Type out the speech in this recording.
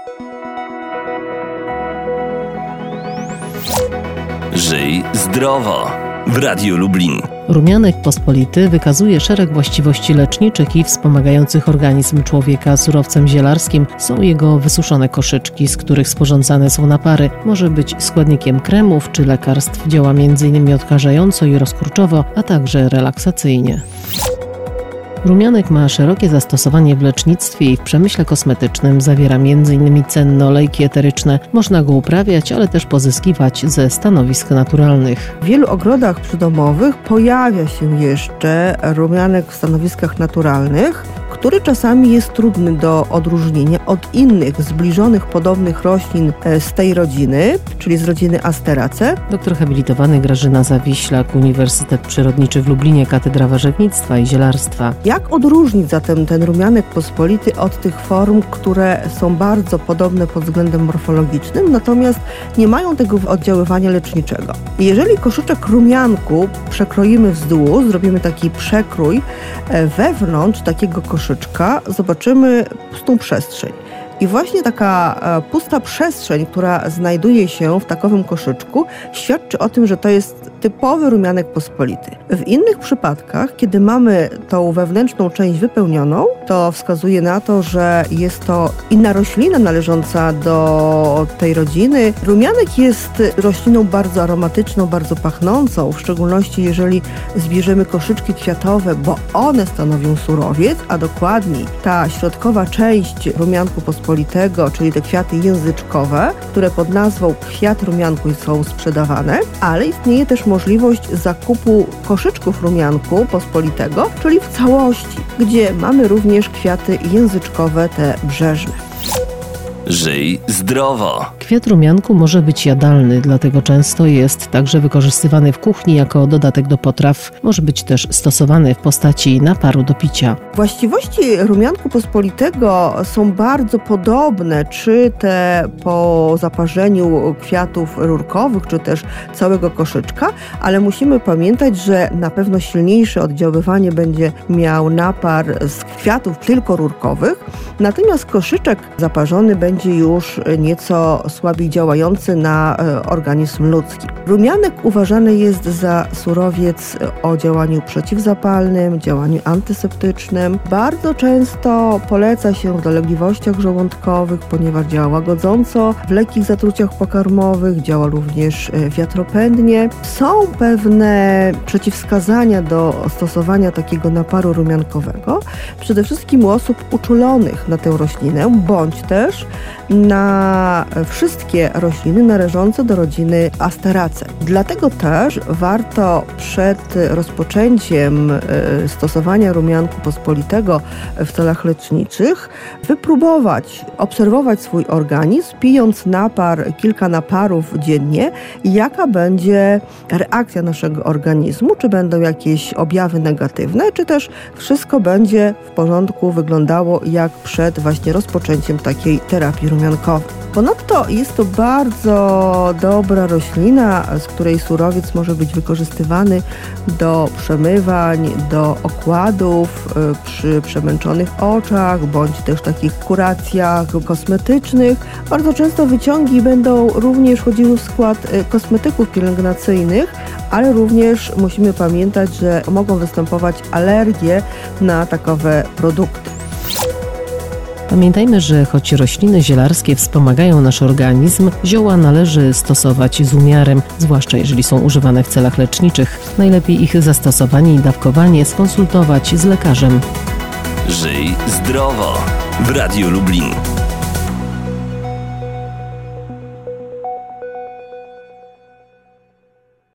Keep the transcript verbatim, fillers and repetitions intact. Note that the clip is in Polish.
Żyj zdrowo w Radiu Lublin. Rumianek pospolity wykazuje szereg właściwości leczniczych i wspomagających organizm człowieka. Surowcem zielarskim są jego wysuszone koszyczki, z których sporządzane są napary. Może być składnikiem kremów czy lekarstw. Działa m in odkażająco i rozkurczowo, a także relaksacyjnie. Rumianek ma szerokie zastosowanie w lecznictwie i w przemyśle kosmetycznym. Zawiera m in cenne olejki eteryczne. Można go uprawiać, ale też pozyskiwać ze stanowisk naturalnych. W wielu ogrodach przydomowych pojawia się jeszcze rumianek w stanowiskach naturalnych, który czasami jest trudny do odróżnienia od innych zbliżonych, podobnych roślin z tej rodziny, czyli z rodziny Asteraceae. Doktor habilitowany Grażyna Zawiślak, Uniwersytet Przyrodniczy w Lublinie, Katedra Warzywnictwa i Zielarstwa. Jak odróżnić zatem ten rumianek pospolity od tych form, które są bardzo podobne pod względem morfologicznym, natomiast nie mają tego oddziaływania leczniczego? Jeżeli koszyczek rumianku przekroimy wzdłuż, zrobimy taki przekrój, wewnątrz takiego koszyczka zobaczymy pustą przestrzeń. I właśnie taka pusta przestrzeń, która znajduje się w takowym koszyczku, świadczy o tym, że to jest typowy rumianek pospolity. W innych przypadkach, kiedy mamy tą wewnętrzną część wypełnioną, to wskazuje na to, że jest to inna roślina należąca do tej rodziny. Rumianek jest rośliną bardzo aromatyczną, bardzo pachnącą, w szczególności jeżeli zbierzemy koszyczki kwiatowe, bo one stanowią surowiec, a dokładniej ta środkowa część rumianku pospolitego, czyli te kwiaty języczkowe, które pod nazwą kwiat rumianku są sprzedawane, ale istnieje też możliwość zakupu koszyczków rumianku pospolitego, czyli w całości, gdzie mamy również kwiaty języczkowe, te brzeżne. Żyj zdrowo. Kwiat rumianku może być jadalny, dlatego często jest także wykorzystywany w kuchni jako dodatek do potraw. Może być też stosowany w postaci naparu do picia. Właściwości rumianku pospolitego są bardzo podobne, czy te po zaparzeniu kwiatów rurkowych, czy też całego koszyczka, ale musimy pamiętać, że na pewno silniejsze oddziaływanie będzie miał napar z kwiatów tylko rurkowych, natomiast koszyczek zaparzony będzie już nieco słabiej działający na organizm ludzki. Rumianek uważany jest za surowiec o działaniu przeciwzapalnym, działaniu antyseptycznym. Bardzo często poleca się w dolegliwościach żołądkowych, ponieważ działa łagodząco, w lekkich zatruciach pokarmowych, działa również wiatropędnie. Są pewne przeciwwskazania do stosowania takiego naparu rumiankowego, przede wszystkim u osób uczulonych na tę roślinę, bądź też na wszystkie rośliny należące do rodziny Asteraceae. Dlatego też warto przed rozpoczęciem stosowania rumianku pospolitego w celach leczniczych wypróbować, obserwować swój organizm, pijąc napar, kilka naparów dziennie, jaka będzie reakcja naszego organizmu, czy będą jakieś objawy negatywne, czy też wszystko będzie w porządku, wyglądało jak przed właśnie rozpoczęciem takiej terapii rumiankowej. Ponadto jest to bardzo dobra roślina, z której surowiec może być wykorzystywany do przemywań, do okładów przy przemęczonych oczach, bądź też takich kuracjach kosmetycznych. Bardzo często wyciągi będą również wchodziły w skład kosmetyków pielęgnacyjnych, ale również musimy pamiętać, że mogą występować alergie na takowe produkty. Pamiętajmy, że choć rośliny zielarskie wspomagają nasz organizm, zioła należy stosować z umiarem, zwłaszcza jeżeli są używane w celach leczniczych. Najlepiej ich zastosowanie i dawkowanie skonsultować z lekarzem. Żyj zdrowo w Radiu Lublin.